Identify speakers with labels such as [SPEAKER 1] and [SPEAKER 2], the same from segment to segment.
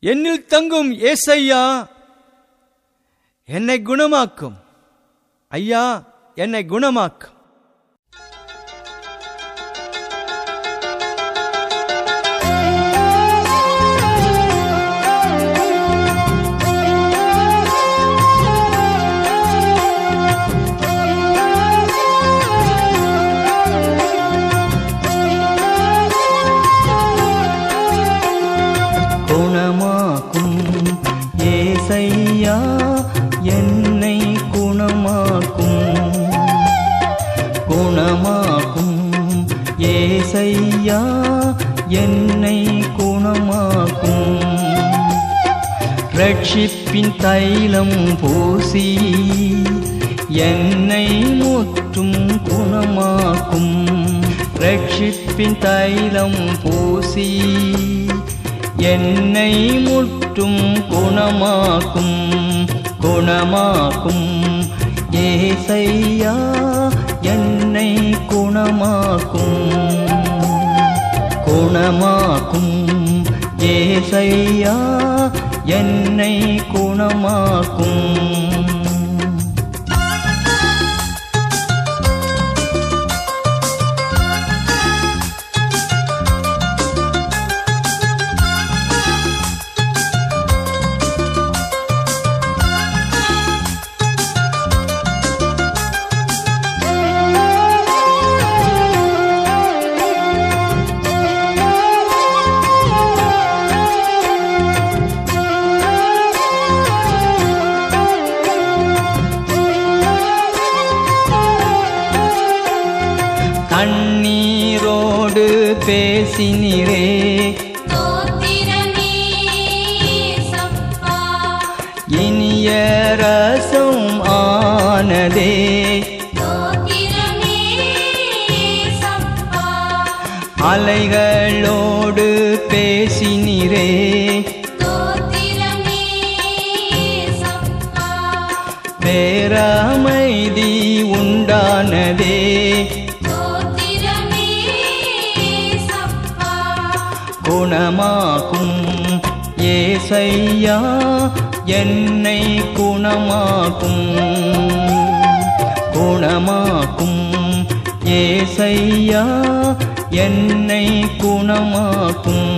[SPEAKER 1] என்னில் தங்கும் ஏசையா என்னை குணமாக்கும். ஐயா, என்னை குணமாக்கும்.
[SPEAKER 2] குணமாக்கும் ஏசையா என்னை குணமாக்கும். குணமாக்கும் ஏசையா என்னை குணமாக்கும். ரட்சிப்பின் தைலம் பூசி என்னை முற்றும் குணமாக்கும். ரட்சிப்பின் தைலம் பூசி என்னை முற்றும் குணமாக்கும். குணமாக்கும் ஏசையா என்னை குணமாக்கும். குணமாக்கும் ஏசையா என்னை குணமாக்கும். கண்ணீரோடு பேசினிரே இனிய ரசம் ஆனதே. அலைகளோடு பேசினிரே பேரமைதி உண்டானதே. குணமாக்கும் ஏசையா என்னை குணமாக்கும். குணமாக்கும் ஏசையா என்னை குணமாக்கும்.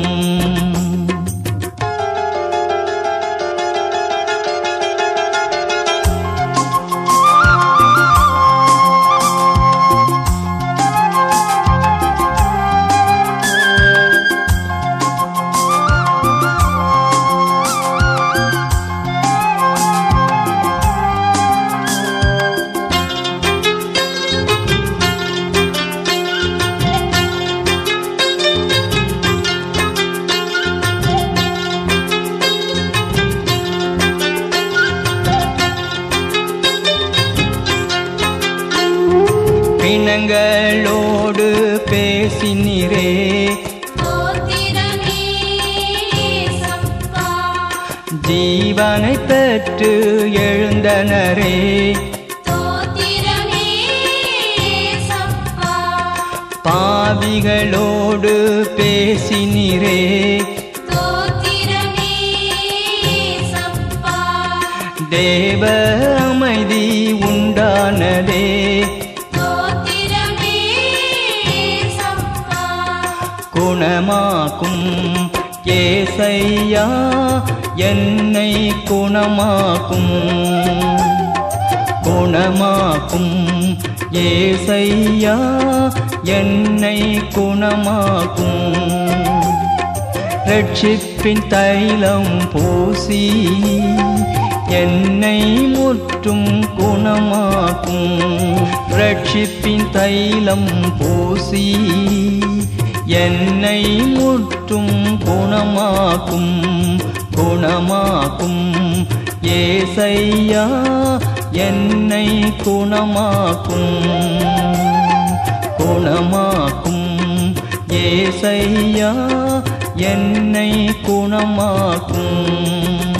[SPEAKER 2] பிணங்களோடு பேசினிரே ஜீவனை பெற்று எழுந்தனரே. பாவிகளோடு பேசினிரே தேவ அமைதி உண்டானதே. குணமாக்கும் ஏசையா என்னை குணமாக்கும். குணமாக்கும் ஏசையா என்னை குணமாக்கும். ரட்சிப்பின் தைலம் பூசி என்னை முற்றும் குணமாக்கும். ரட்சிப்பின் தைலம் பூசி என்னை முற்றும் குணமாக்கும். குணமாக்கும் ஏசையா என்னை குணமாக்கும். குணமாக்கும் ஏசையா என்னை குணமாக்கும்.